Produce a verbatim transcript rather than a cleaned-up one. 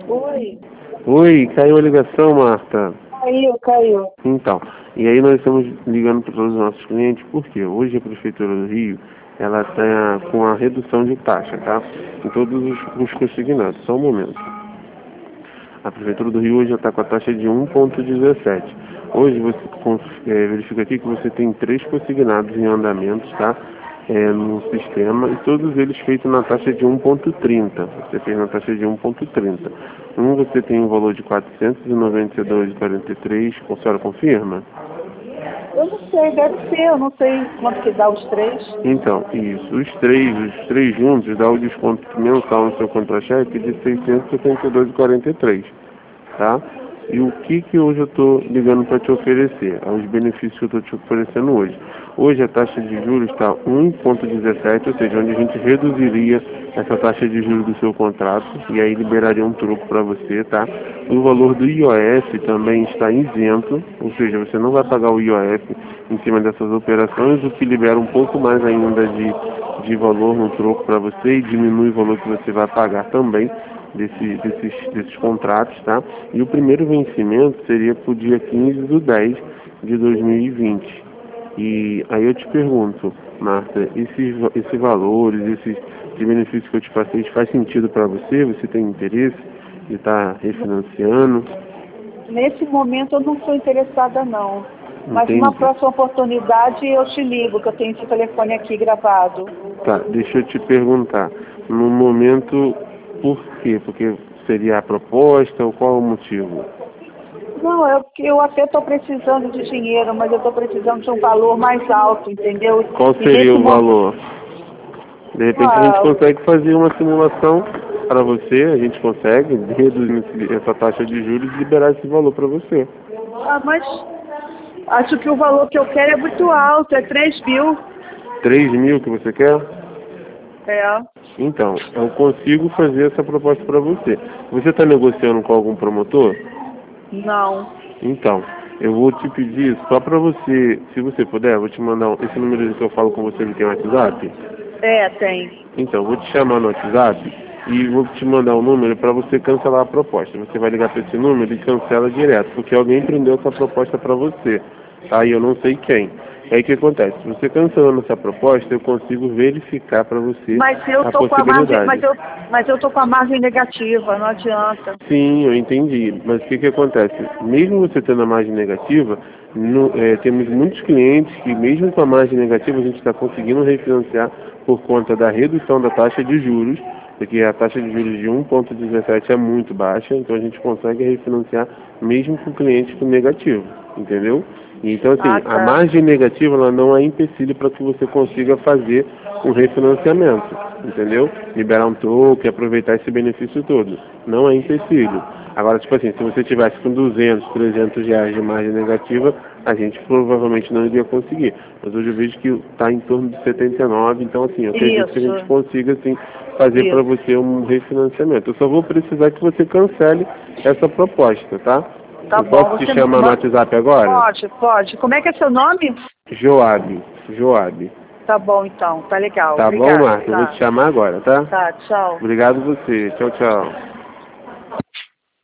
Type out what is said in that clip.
Oi. Oi, caiu a ligação, Marta. Caiu, caiu. Então, e aí nós estamos ligando para todos os nossos clientes, porque hoje a Prefeitura do Rio, ela está com a redução de taxa, tá? Em todos os, os consignados. Só um momento. A Prefeitura do Rio hoje já está com a taxa de um vírgula dezessete. Hoje você é, verifica aqui que você tem três consignados em andamento, tá? É, no sistema, e todos eles feitos na taxa de um vírgula trinta. Você fez na taxa de um vírgula trinta. Um você tem um valor de quatrocentos e noventa e dois vírgula quarenta e três. A senhora confirma? Eu não sei, deve ser, eu não sei quanto que dá os três. Então, isso. Os três, os três juntos dá o desconto mensal no seu contra-cheque de seiscentos e setenta e dois vírgula quarenta e três. Tá? E o que que hoje eu estou ligando para te oferecer? Os benefícios que eu estou te oferecendo hoje. Hoje a taxa de juros está um vírgula dezessete, ou seja, onde a gente reduziria essa taxa de juros do seu contrato e aí liberaria um troco para você, tá? O valor do I O F também está isento, ou seja, você não vai pagar o I O F em cima dessas operações, o que libera um pouco mais ainda de, de valor no troco para você e diminui o valor que você vai pagar também Desse, desses, desses contratos, tá? E o primeiro vencimento seria para o dia quinze de dez de dois mil e vinte. E aí eu te pergunto, Marta, esses, esses valores, esses de benefícios que eu te passei, faz sentido para você? Você tem interesse de estar tá refinanciando? Nesse momento eu não estou interessada não. Mas Entendi. numa próxima oportunidade eu te ligo, que eu tenho esse telefone aqui gravado. Tá, deixa eu te perguntar. No momento, por quê? Porque seria a proposta ou qual o motivo? Não, eu, eu até estou precisando de dinheiro, mas eu estou precisando de um valor mais alto, entendeu? Qual E seria nesse o valor? De repente a gente Ah, consegue fazer uma simulação para você, a gente consegue reduzir esse- essa taxa de juros e liberar esse valor para você. ah, mas acho que o valor que eu quero é muito alto, é três mil. três mil que você quer? É. Então, eu consigo fazer essa proposta para você. Você está negociando com algum promotor? Não. Então, eu vou te pedir só para você, se você puder, eu vou te mandar um, esse número que eu falo com você, ele tem WhatsApp? É, tem. Então, eu vou te chamar no WhatsApp e vou te mandar um número para você cancelar a proposta. Você vai ligar para esse número e cancela direto, porque alguém prendeu essa proposta para você, tá? E eu não sei quem. Aí o que acontece? Você cancelando essa proposta, eu consigo verificar para você Mas eu a tô com a margem, possibilidade. mas eu, mas eu tô com a margem negativa, não adianta. Sim, eu entendi. Mas o que, que acontece? Mesmo você tendo a margem negativa, no, é, temos muitos clientes que, mesmo com a margem negativa, a gente está conseguindo refinanciar por conta da redução da taxa de juros, porque a taxa de juros de um vírgula dezessete é muito baixa, então a gente consegue refinanciar mesmo com clientes com negativo, entendeu? Então, assim, Ah, a tá. margem negativa ela não é empecilho para que você consiga fazer um refinanciamento, entendeu? Liberar um troco e aproveitar esse benefício todo. Não é empecilho. Agora, tipo assim, se você tivesse com duzentos, trezentos reais de margem negativa, a gente provavelmente não iria conseguir. Mas hoje eu vejo que está em torno de setenta e nove, então, assim, eu acredito que a gente Isso. consiga, assim, fazer para Isso. você um refinanciamento. Eu só vou precisar que você cancele essa proposta, tá? Tá Eu bom. posso te Você chamar no WhatsApp agora? pode, pode. Como é que é seu nome? Joab. Joab. Tá bom, então. Tá legal. Tá bom, Obrigada. Marco? Eu vou te Tá. chamar agora, tá? Tá, tchau. Obrigado você. Tchau, tchau.